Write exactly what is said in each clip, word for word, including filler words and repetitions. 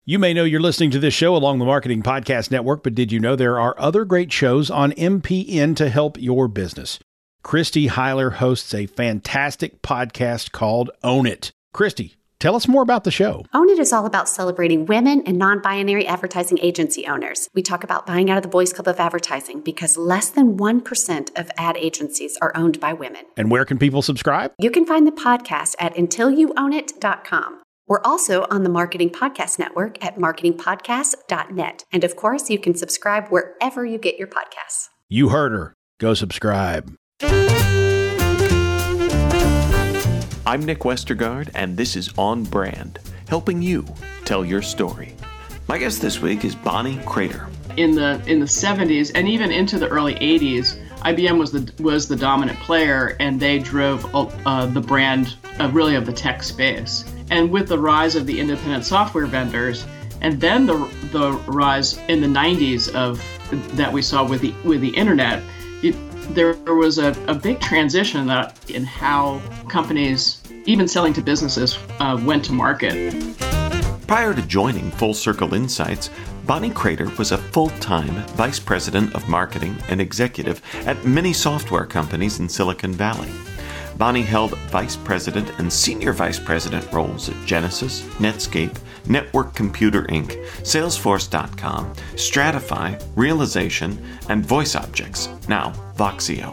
You may know you're listening to this show along the Marketing Podcast Network, but did you know there are other great shows on M P N to help your business? Christy Heiler hosts a fantastic podcast called Own It. Christy, tell us more about the show. Own It is all about celebrating women and non-binary advertising agency owners. We talk about buying out of the Boys Club of Advertising because less than one percent of ad agencies are owned by women. And where can people subscribe? You can find the podcast at until you own it dot com. We're also on the Marketing Podcast Network at marketing podcast dot net. And of course, you can subscribe wherever you get your podcasts. You heard her. Go subscribe. I'm Nick Westergaard, and this is On Brand, helping you tell your story. My guest this week is Bonnie Crater. In the in the seventies and even into the early eighties, I B M was the was the dominant player, and they drove uh, the brand uh, really of the tech space. And with the rise of the independent software vendors, and then the the rise in the nineties of that we saw with the with the internet, it, there was a, a big transition that in how companies, even selling to businesses, uh, went to market. Prior to joining Full Circle Insights, Bonnie Crater was a full-time vice president of marketing and executive at many software companies in Silicon Valley. Bonnie held vice president and senior vice president roles at Genesys, Netscape, Network Computer Incorporated, Salesforce dot com, Stratify, Realization, and VoiceObjects, now Voxio.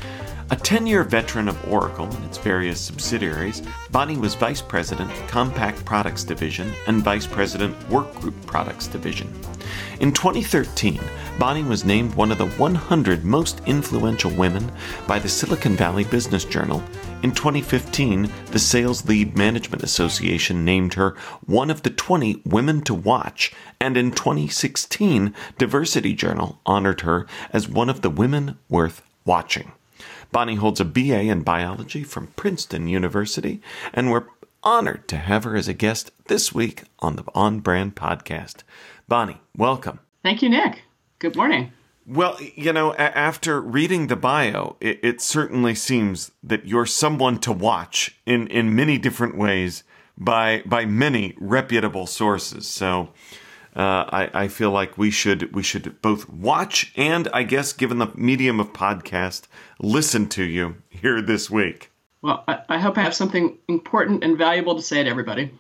A ten-year veteran of Oracle and its various subsidiaries, Bonnie was Vice President, Compact Products Division, and Vice President, Workgroup Products Division. In twenty thirteen, Bonnie was named one of the one hundred most influential women by the Silicon Valley Business Journal. In twenty fifteen, the Sales Lead Management Association named her one of the twenty women to watch, and in twenty sixteen, Diversity Journal honored her as one of the women worth watching. Bonnie holds a B A in biology from Princeton University, and we're honored to have her as a guest this week on the On Brand podcast. Bonnie, welcome. Thank you, Nick. Good morning. Well, you know, a- after reading the bio, it, it certainly seems that you're someone to watch in, in many different ways by by many reputable sources. So uh, I, I feel like we should we should both watch and, I guess, given the medium of podcast, listen to you here this week. Well, I, I hope I have something important and valuable to say to everybody.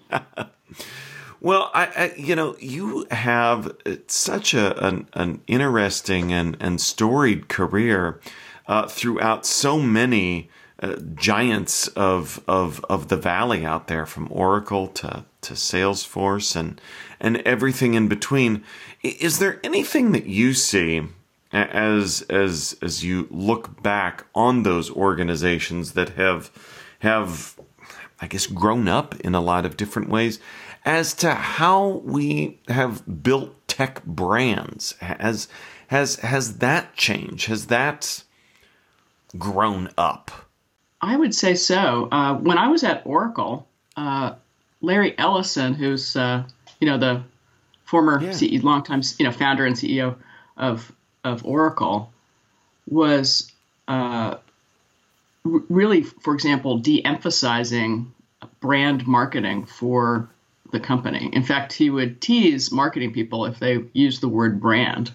Well, I, I, you know, you have such a an, an interesting and, and storied career uh, throughout so many uh, giants of of of the valley out there, from Oracle to to Salesforce and and everything in between. Is there anything that you see as as as you look back on those organizations that have have I guess grown up in a lot of different ways, as to how we have built tech brands? Has has has that changed? Has that grown up? I would say so. Uh, when I was at Oracle, uh, Larry Ellison, who's uh, you know the former yeah. C E O, longtime you know founder and C E O of of Oracle, was uh, r- really, for example, de-emphasizing brand marketing for the company. In fact, he would tease marketing people if they used the word brand.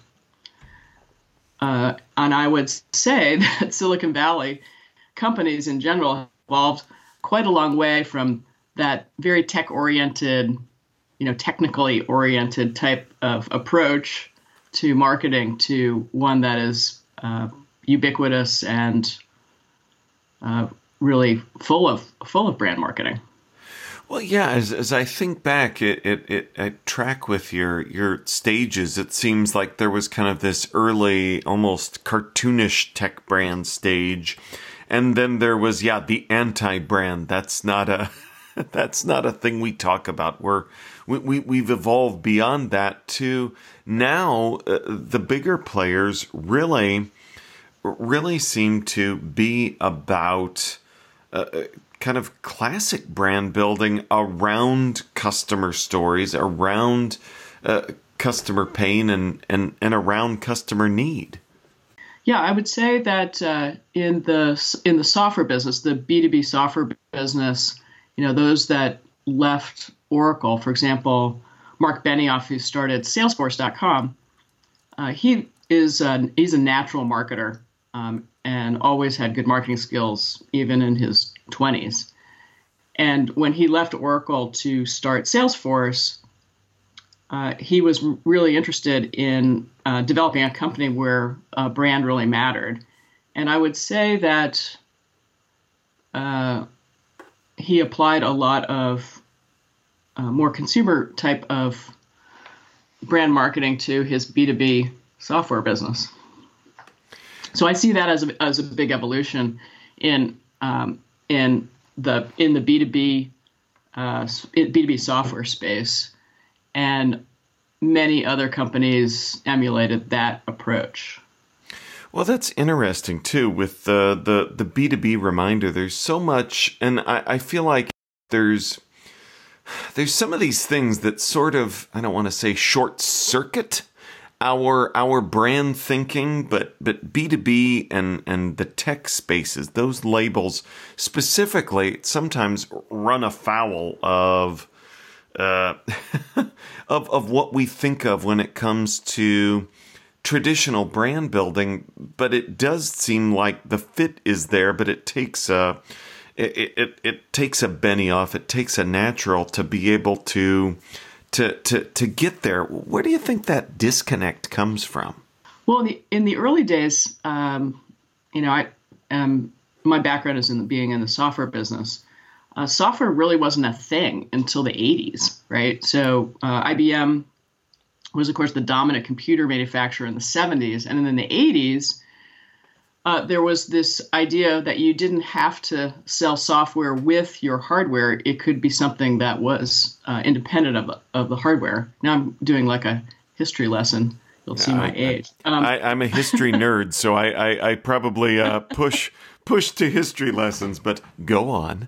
Uh, and I would say that Silicon Valley companies in general have evolved quite a long way from that very tech-oriented, you know, technically oriented type of approach to marketing to one that is uh, ubiquitous and uh, really full of full of brand marketing. Well, yeah, as as I think back, it, it, it I track with your your stages, it seems like there was kind of this early, almost cartoonish tech brand stage, and then there was, yeah, the anti-brand. That's not a that's not a thing we talk about. We're we, we we've evolved beyond that to now uh, the bigger players really really seem to be about uh, kind of classic brand building around customer stories, around uh, customer pain, and, and, and around customer need. Yeah, I would say that uh, in the in the software business, the B two B software business, you know, those that left Oracle, for example, Mark Benioff, who started Salesforce dot com, uh, he is a, he's a natural marketer um, and always had good marketing skills, even in his twenties. And when he left Oracle to start Salesforce, uh, he was really interested in uh, developing a company where uh, brand really mattered. And I would say that uh, he applied a lot of uh, more consumer type of brand marketing to his B two B software business. So I see that as a, as a big evolution in um, in the in the B two B uh, B two B software space, and many other companies emulated that approach. Well, that's interesting too. With the the the B two B reminder, there's so much, and I, I feel like there's there's some of these things that sort of, I don't want to say short circuit our our brand thinking, but but B two B and and the tech spaces, those labels specifically sometimes run afoul of uh, of of what we think of when it comes to traditional brand building. But it does seem like the fit is there, but it takes a it it, it takes a Benioff, it takes a natural to be able to to to to get there. Where do you think that disconnect comes from? Well, in the, in the early days, um, you know, I um, my background is in the, being in the software business. Uh, software really wasn't a thing until the eighties, right? So uh, I B M was, of course, the dominant computer manufacturer in the seventies, and then in the eighties, uh, there was this idea that you didn't have to sell software with your hardware. It could be something that was uh, independent of of the hardware. Now I'm doing like a history lesson. You'll see my I, age. Um, I, I'm a history nerd, so I, I, I probably uh, push push to history lessons, but go on.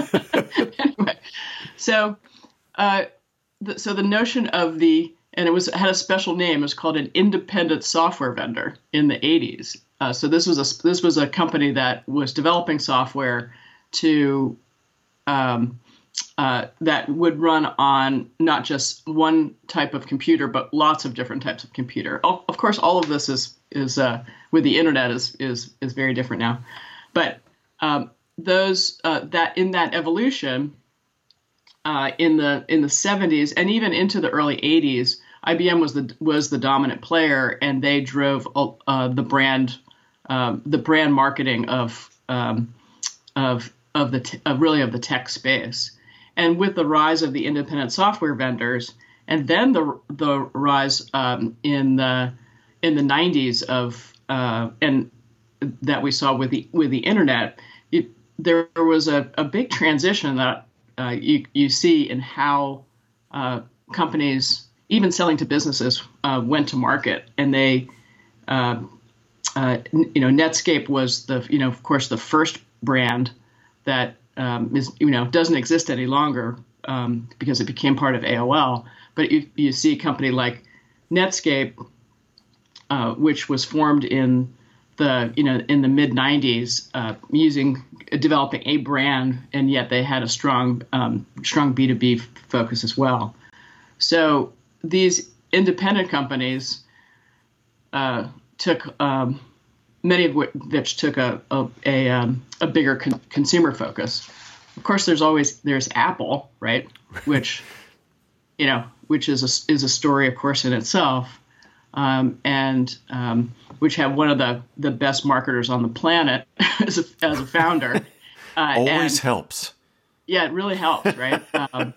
Anyway, so uh, the, so the notion of the, and it was it had a special name. It was called an independent software vendor in the eighties. Uh, so this was a this was a company that was developing software to um, uh, that would run on not just one type of computer, but lots of different types of computer. Of course, all of this is is uh, with the internet is is is very different now. But um, those uh, that in that evolution uh, in the in the seventies and even into the early eighties, I B M was the was the dominant player, and they drove uh, the brand um, the brand marketing of um, of of the t- of really of the tech space. And with the rise of the independent software vendors, and then the the rise um, in the in the nineties of uh, and that we saw with the with the internet, it, there was a, a big transition that uh, you you see in how uh, companies, even selling to businesses, uh, went to market. And they, uh, uh, you know, Netscape was the, you know, of course, the first brand that um, is, you know, doesn't exist any longer um, because it became part of A O L. But you, you see a company like Netscape, uh, which was formed in the, you know, in the mid nineties, uh, using developing a brand, and yet they had a strong, um, strong B two B focus as well. So these independent companies uh, took um, many of which took a a, a, um, a bigger con- consumer focus. Of course, there's always there's Apple, right? Which, you know, which is a, is a story, of course, in itself, um, and um, which had one of the, the best marketers on the planet as a as a founder. Uh, Always and, helps. Yeah, it really helps, right? um,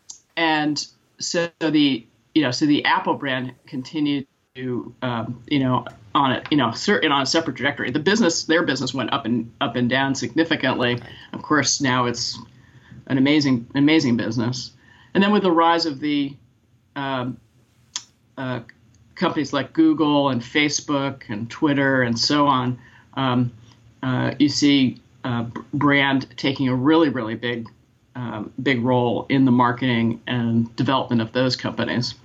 and so the you know so the Apple brand continued to um, you know on it you know certain on a separate trajectory. The business their business went up and up and down significantly. Of course, now it's an amazing amazing business. And then with the rise of the um, uh, companies like Google and Facebook and Twitter and so on, um, uh, you see uh, brand taking a really really big um, big role in the marketing and development of those companies.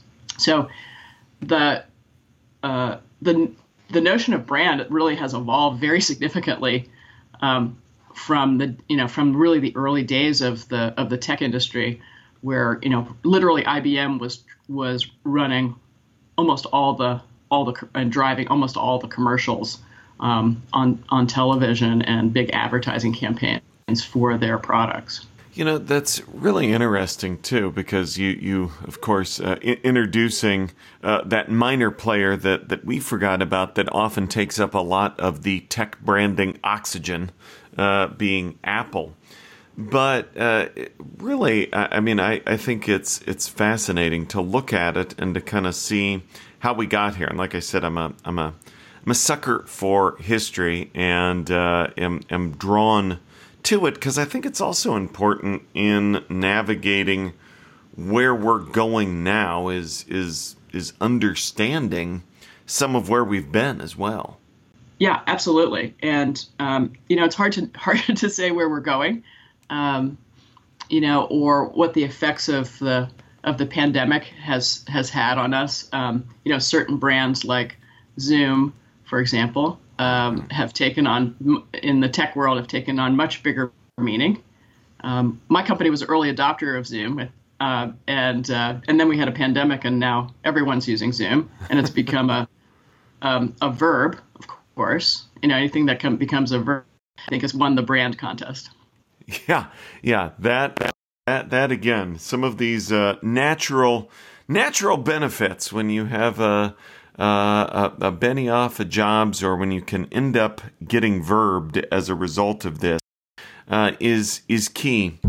So the uh, the the notion of brand really has evolved very significantly um, from the you know from really the early days of the of the tech industry, where you know literally I B M was was running almost all the all the and driving almost all the commercials um, on on television and big advertising campaigns for their products. You know, that's really interesting, too, because you, you of course, uh, I- introducing uh, that minor player that, that we forgot about that often takes up a lot of the tech branding oxygen, uh, being Apple. But uh, really, I, I mean, I, I think it's it's fascinating to look at it and to kind of see how we got here. And like I said, I'm a I'm a I'm a sucker for history and uh, am am drawn to it because I think it's also important in navigating where we're going now is is is understanding some of where we've been as well. Yeah, absolutely. And um, you know, it's hard to hard to say where we're going, um, you know, or what the effects of the of the pandemic has has had on us. Um, you know, certain brands like Zoom, for example, um, have taken on, in the tech world, have taken on much bigger meaning. Um, my company was an early adopter of Zoom, uh, and uh, and then we had a pandemic, and now everyone's using Zoom, and it's become a um, a verb, of course. You know, anything that com- becomes a verb, I think, has won the brand contest. Yeah, yeah, that that that again, some of these uh, natural natural benefits when you have a. Uh, a, a Benioff of jobs, or when you can end up getting verbed as a result of this, uh, is is key.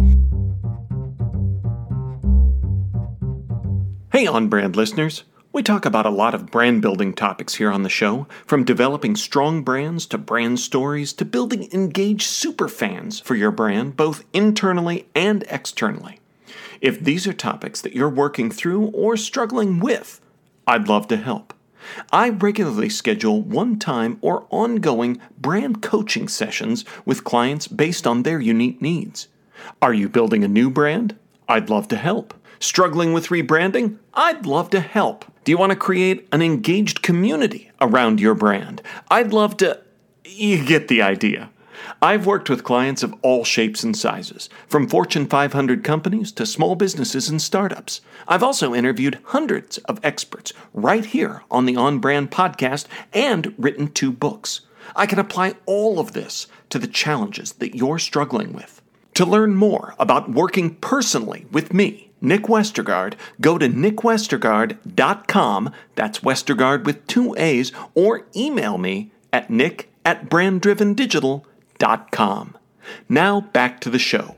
Hey, On Brand listeners. We talk about a lot of brand building topics here on the show, from developing strong brands to brand stories to building engaged superfans for your brand, both internally and externally. If these are topics that you're working through or struggling with, I'd love to help. I regularly schedule one-time or ongoing brand coaching sessions with clients based on their unique needs. Are you building a new brand? I'd love to help. Struggling with rebranding? I'd love to help. Do you want to create an engaged community around your brand? I'd love to... You get the idea. I've worked with clients of all shapes and sizes, from Fortune five hundred companies to small businesses and startups. I've also interviewed hundreds of experts right here on the On Brand podcast and written two books. I can apply all of this to the challenges that you're struggling with. To learn more about working personally with me, Nick Westergaard, go to nick westergaard dot com, that's Westergaard with two A's, or email me at nick at brand driven digital dot com. Now back to the show.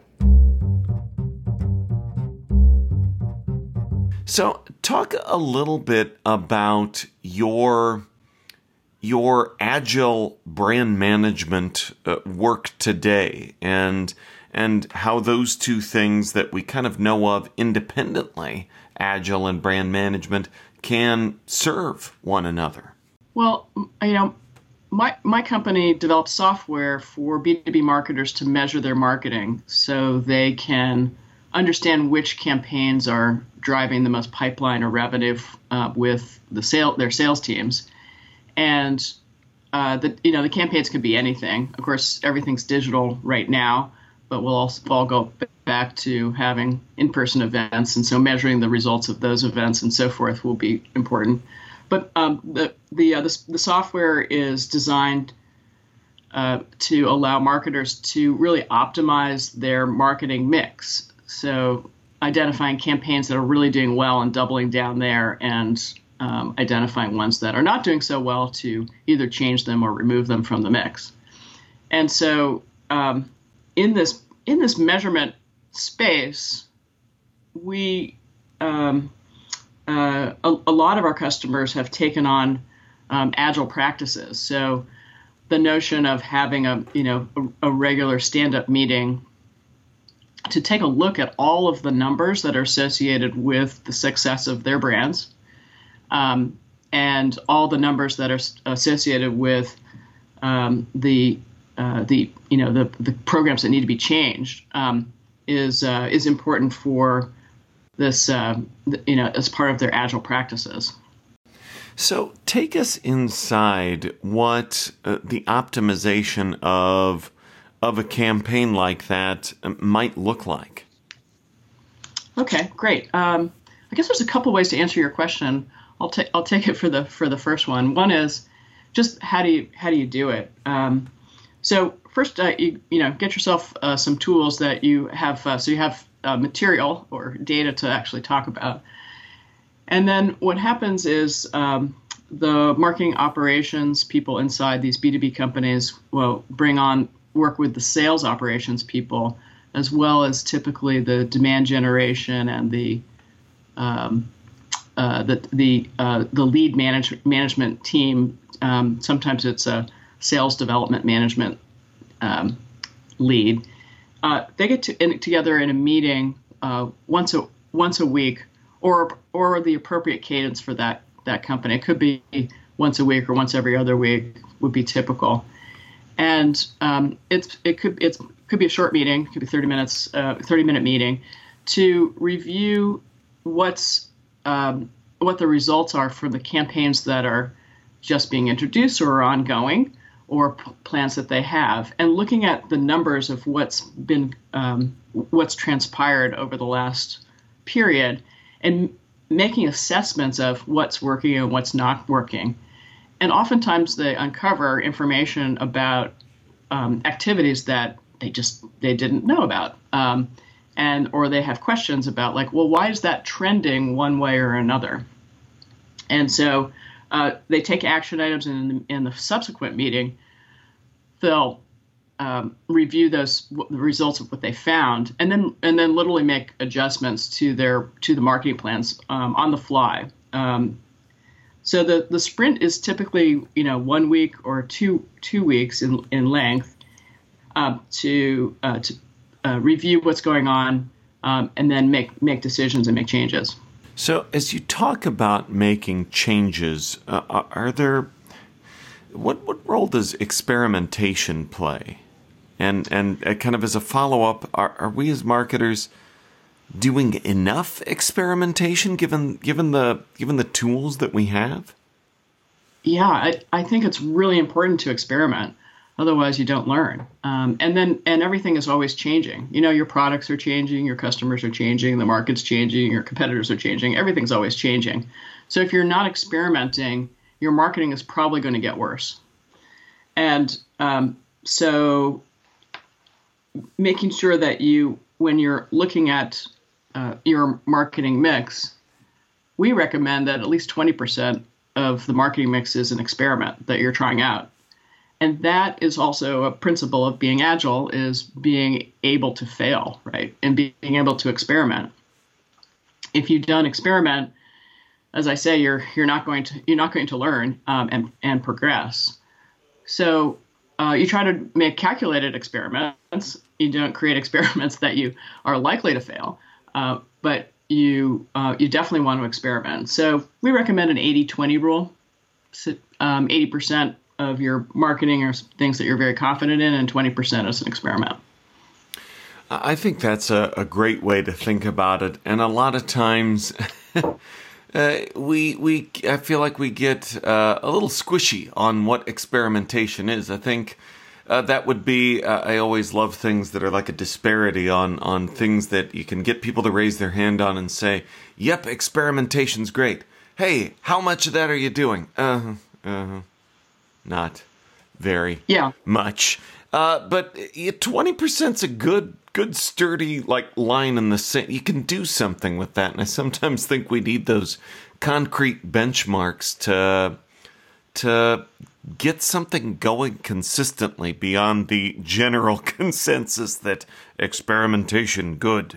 So talk a little bit about your your agile brand management uh, work today, and and how those two things that we kind of know of independently, agile and brand management, can serve one another. Well, you know, My my company develops software for B two B marketers to measure their marketing so they can understand which campaigns are driving the most pipeline or revenue uh, with the sale their sales teams. And uh, the you know the campaigns can be anything. Of course, everything's digital right now, but we'll also all go back to having in-person events, and so measuring the results of those events and so forth will be important. But um, the the, uh, the the software is designed uh, to allow marketers to really optimize their marketing mix. So identifying campaigns that are really doing well and doubling down there, and um, identifying ones that are not doing so well to either change them or remove them from the mix. And so um, in this in this measurement space, we um, Uh, a, a lot of our customers have taken on um, agile practices. So the notion of having a you know a, a regular stand-up meeting to take a look at all of the numbers that are associated with the success of their brands, um, and all the numbers that are associated with um, the uh, the you know the the programs that need to be changed um, is uh, is important for this, uh, you know, as part of their agile practices. So take us inside what uh, the optimization of of a campaign like that might look like. Okay, great. Um, I guess there's a couple ways to answer your question. I'll take I'll take it for the for the first one. One is just how do you how do you do it? Um, so first, uh, you you know get yourself uh, some tools that you have uh, so you have uh, material or data to actually talk about. And then what happens is um, the marketing operations people inside these B two B companies will bring on work with the sales operations people, as well as typically the demand generation and the um, uh, the the uh, the lead manage, management team. Um, sometimes it's a sales development management um, lead. Uh, they get to, in, together in a meeting uh, once a once a week, or or the appropriate cadence for that that company. It could be once a week or once every other week would be typical. And um, it's it could it's could be a short meeting, it could be thirty minutes, uh, thirty minute meeting, to review what's um, what the results are for the campaigns that are just being introduced or are ongoing, or p- plans that they have, and looking at the numbers of what's been um, what's transpired over the last period, and making assessments of what's working and what's not working. And oftentimes they uncover information about um, activities that they just they didn't know about, um, and or they have questions about, like, well, why is that trending one way or another? And so uh, they take action items, and in the, in the subsequent meeting, they'll um, review those the results of what they found, and then and then literally make adjustments to their to the marketing plans um, on the fly. Um, So the, the sprint is typically, you know, one week or two two weeks in in length um, to uh, to uh, review what's going on um, and then make make decisions and make changes. So as you talk about making changes, uh, are there what what role does experimentation play? And and uh, kind of as a follow up, are are we as marketers doing enough experimentation given given the given the tools that we have? Yeah, I, I think it's really important to experiment. Otherwise, you don't learn. Um, and then and everything is always changing. You know, your products are changing, your customers are changing, the market's changing, your competitors are changing. Everything's always changing. So if you're not experimenting, your marketing is probably going to get worse. And um, so making sure that you, when you're looking at Uh, your marketing mix, we recommend that at least twenty percent of the marketing mix is an experiment that you're trying out. And that is also a principle of being agile, is being able to fail, right? And being able to experiment. If you don't experiment, as I say, you're you're not going to you're not going to learn um, and and progress. So uh, you try to make calculated experiments. You don't create experiments that you are likely to fail. Uh, but you uh, you definitely want to experiment. So we recommend an eighty twenty rule. So, um, eighty percent of your marketing are things that you're very confident in, and twenty percent is an experiment. I think that's a, a great way to think about it. And a lot of times uh, we we I feel like we get uh, a little squishy on what experimentation is. I think Uh, that would be, uh, I always love things that are like a disparity on, on things that you can get people to raise their hand on and say, yep, experimentation's great. Hey, how much of that are you doing? Uh-huh, uh-huh. Not very yeah. much. Uh, but yeah, twenty percent's a good, good sturdy like line in the sand. You can do something with that. And I sometimes think we need those concrete benchmarks to, to get something going consistently beyond the general consensus that experimentation good.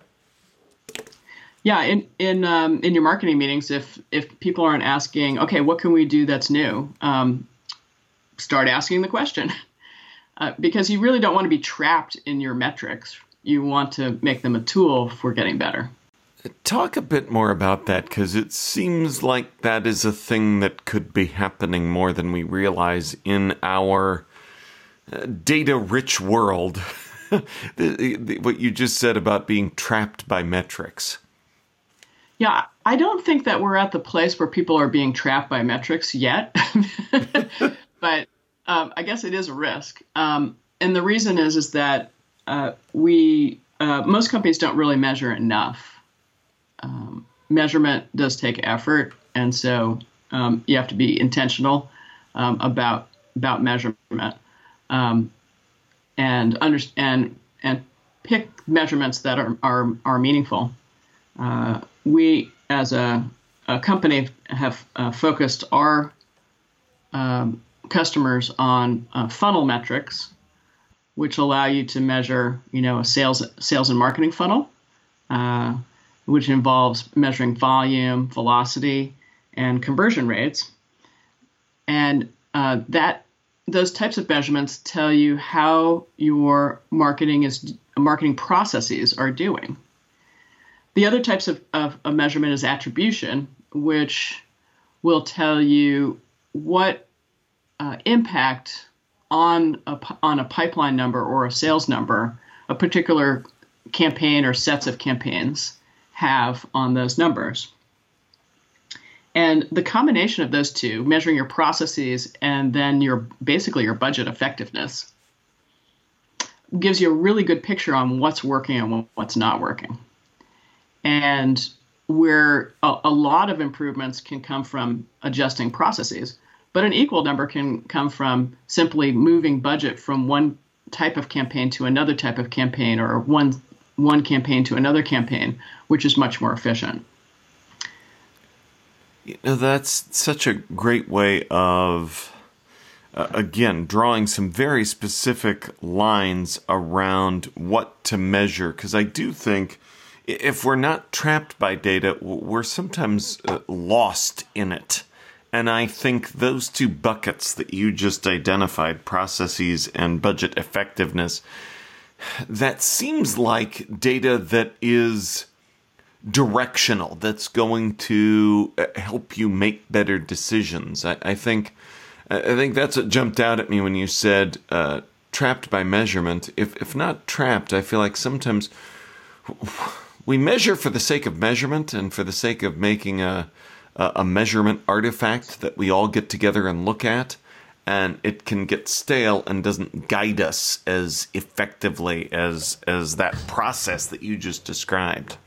Yeah, in in um, in your marketing meetings, if if people aren't asking, okay, what can we do that's new? Um, start asking the question, uh, because you really don't want to be trapped in your metrics. You want to make them a tool for getting better. Talk a bit more about that, because it seems like that is a thing that could be happening more than we realize in our uh, data-rich world. the, the, what you just said about being trapped by metrics. Yeah, I don't think that we're at the place where people are being trapped by metrics yet. But um, I guess it is a risk. Um, and the reason is, is that uh, we uh, most companies don't really measure enough. um, measurement does take effort, and so um, you have to be intentional um, about about measurement, um, and understand and pick measurements that are are, are meaningful. Uh, we, as a, a company, have uh, focused our um, customers on uh, funnel metrics, which allow you to measure, you know, a sales sales and marketing funnel, uh, which involves measuring volume, velocity, and conversion rates. And uh, that those types of measurements tell you how your marketing is marketing processes are doing. The other types of, of, of measurement is attribution, which will tell you what uh, impact on a, on a pipeline number or a sales number a particular campaign or sets of campaigns have on those numbers. And the combination of those two, measuring your processes and then your basically your budget effectiveness, gives you a really good picture on what's working and what's not working. And where a, a lot of improvements can come from adjusting processes, but an equal number can come from simply moving budget from one type of campaign to another type of campaign, or one one campaign to another campaign, which is much more efficient. You know, that's such a great way of, uh, again, drawing some very specific lines around what to measure. Because I do think if we're not trapped by data, we're sometimes uh, lost in it. And I think those two buckets that you just identified, processes and budget effectiveness, that seems like data that is directional, that's going to help you make better decisions. I, I think I think that's what jumped out at me when you said uh, trapped by measurement. If if not trapped, I feel like sometimes we measure for the sake of measurement and for the sake of making a a measurement artifact that we all get together and look at, and it can get stale and doesn't guide us as effectively as as that process that you just described.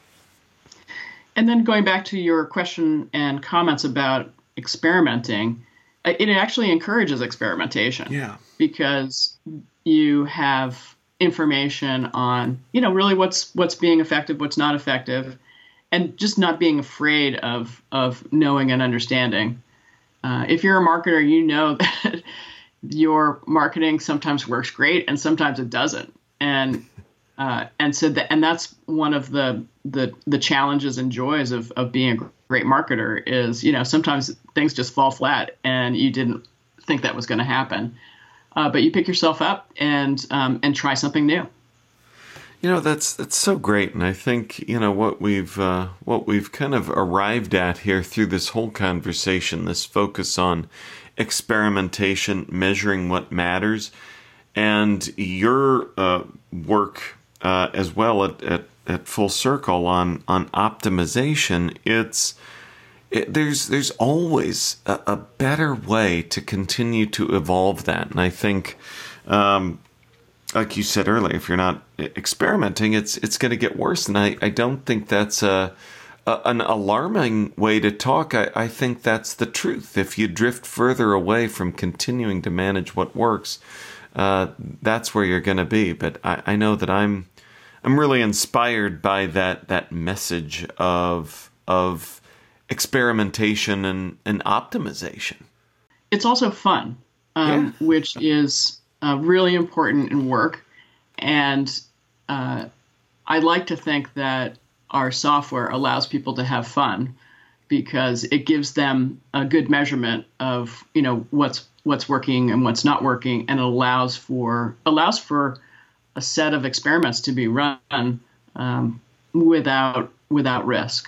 And then going back to your question and comments about experimenting, it actually encourages experimentation. Yeah. Because you have information on, you know, really what's what's being effective, what's not effective, and just not being afraid of of knowing and understanding. Uh, if you're a marketer, you know that your marketing sometimes works great and sometimes it doesn't. And uh, and so that, and that's one of the the the challenges and joys of of being a great marketer is, you know, sometimes things just fall flat and you didn't think that was going to happen, uh, but you pick yourself up and um, and try something new. You know, that's that's so great, and I think, you know, what we've uh, what we've kind of arrived at here through this whole conversation, this focus on experimentation, measuring what matters, and your uh, work uh, as well at, at at Full Circle on on optimization. It's it, there's there's always a, a better way to continue to evolve that, and I think. Um, Like you said earlier, if you're not experimenting, it's it's going to get worse. And I, I don't think that's a, a an alarming way to talk. I, I think that's the truth. If you drift further away from continuing to manage what works, uh, that's where you're going to be. But I, I know that I'm I'm really inspired by that that message of of experimentation and, and optimization. It's also fun, um, yeah. which is Uh, really important in work. And uh, I like to think that our software allows people to have fun because it gives them a good measurement of, you know, what's what's working and what's not working, and it allows for allows for a set of experiments to be run um, without without risk.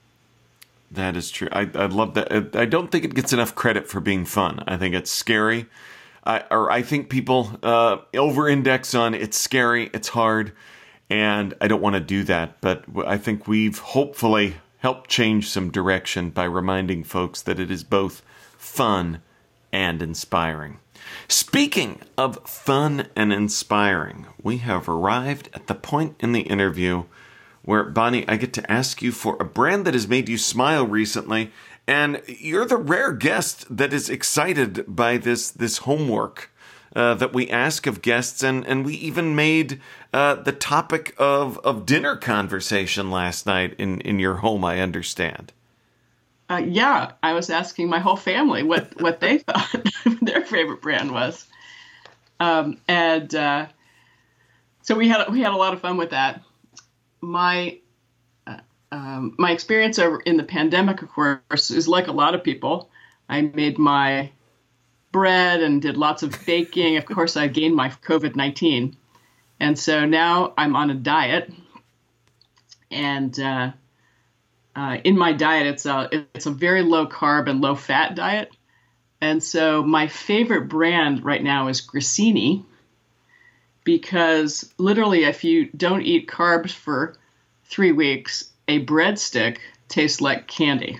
That is true. I I love that. I don't think it gets enough credit for being fun. I think it's scary. I, or I think people uh, over-index on it's scary, it's hard, and I don't want to do that. But I think we've hopefully helped change some direction by reminding folks that it is both fun and inspiring. Speaking of fun and inspiring, we have arrived at the point in the interview where, Bonnie, I get to ask you for a brand that has made you smile recently, and you're the rare guest that is excited by this this homework uh, that we ask of guests, and, and we even made uh, the topic of, of dinner conversation last night in, in your home, I understand. Uh, yeah, I was asking my whole family what, what they thought their favorite brand was. Um, and uh, so we had we had a lot of fun with that. My uh, um, my experience over in the pandemic, of course, is like a lot of people. I made my bread and did lots of baking. Of course, I gained my COVID nineteen. And so now I'm on a diet. And uh, uh, in my diet, it's a, it's a very low carb and low fat diet. And so my favorite brand right now is Grissini, because literally if you don't eat carbs for three weeks, a breadstick tastes like candy.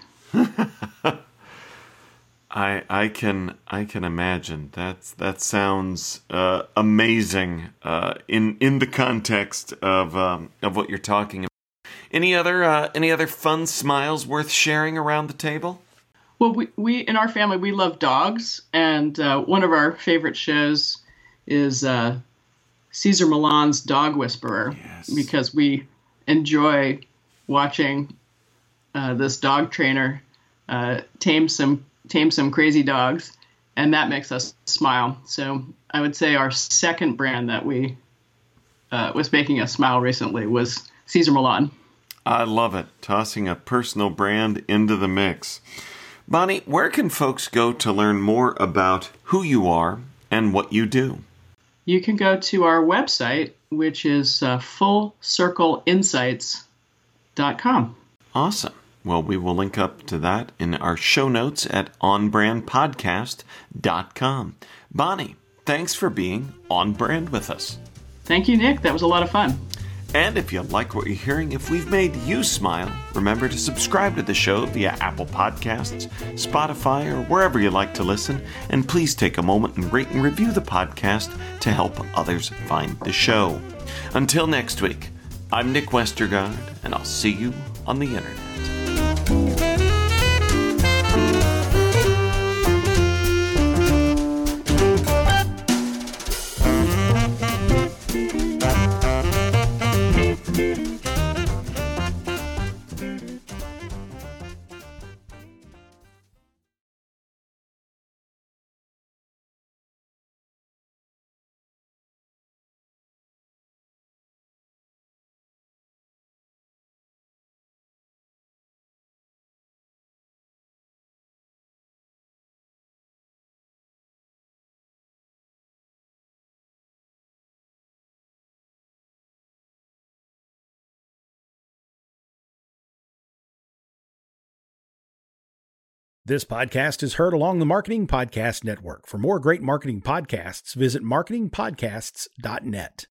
I I can I can imagine. That's that sounds uh, amazing uh, in in the context of um, of what you're talking about. Any other uh, any other fun smiles worth sharing around the table? Well, we, we in our family, we love dogs. And uh, one of our favorite shows is uh, Cesar Millan's Dog Whisperer, yes. because we enjoy watching uh, this dog trainer uh, tame some tame some crazy dogs. And that makes us smile. So I would say our second brand that we uh, was making us smile recently was Cesar Millan. I love it. Tossing a personal brand into the mix. Bonnie, where can folks go to learn more about who you are and what you do? You can go to our website, which is uh, full circle insights dot com. Awesome. Well, we will link up to that in our show notes at on brand podcast dot com. Bonnie, thanks for being on brand with us. Thank you, Nick. That was a lot of fun. And if you like what you're hearing, if we've made you smile, remember to subscribe to the show via Apple Podcasts, Spotify, or wherever you like to listen. And please take a moment and rate and review the podcast to help others find the show. Until next week, I'm Nick Westergaard, and I'll see you on the internet. This podcast is heard along the Marketing Podcast Network. For more great marketing podcasts, visit marketing podcasts dot net.